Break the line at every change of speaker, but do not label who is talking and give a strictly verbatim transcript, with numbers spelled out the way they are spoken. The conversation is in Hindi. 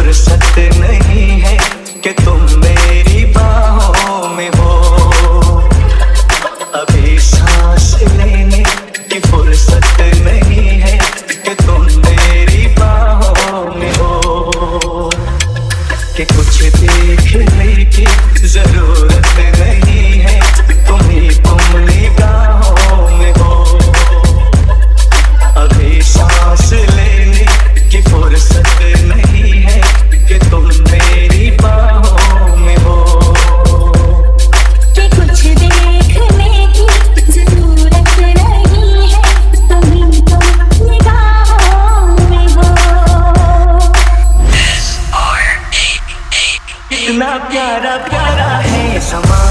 फुर्सत नहीं है कि तुम मेरी बाहों में हो। अभी सांस लेने की फुर्सत नहीं है कि तुम मेरी बाहों में हो। कि कुछ देखने की जरूरत नहीं है, तुम ही तुम निगाहों में हो। अभी सांस लेने की फुर्सत नहीं है कि तुम मेरी बाहों में हो।
कि कुछ देखने की जरूरत नहीं है, तुम ही तुम निगाहों में हो।
इतना प्यारा प्यारा है समा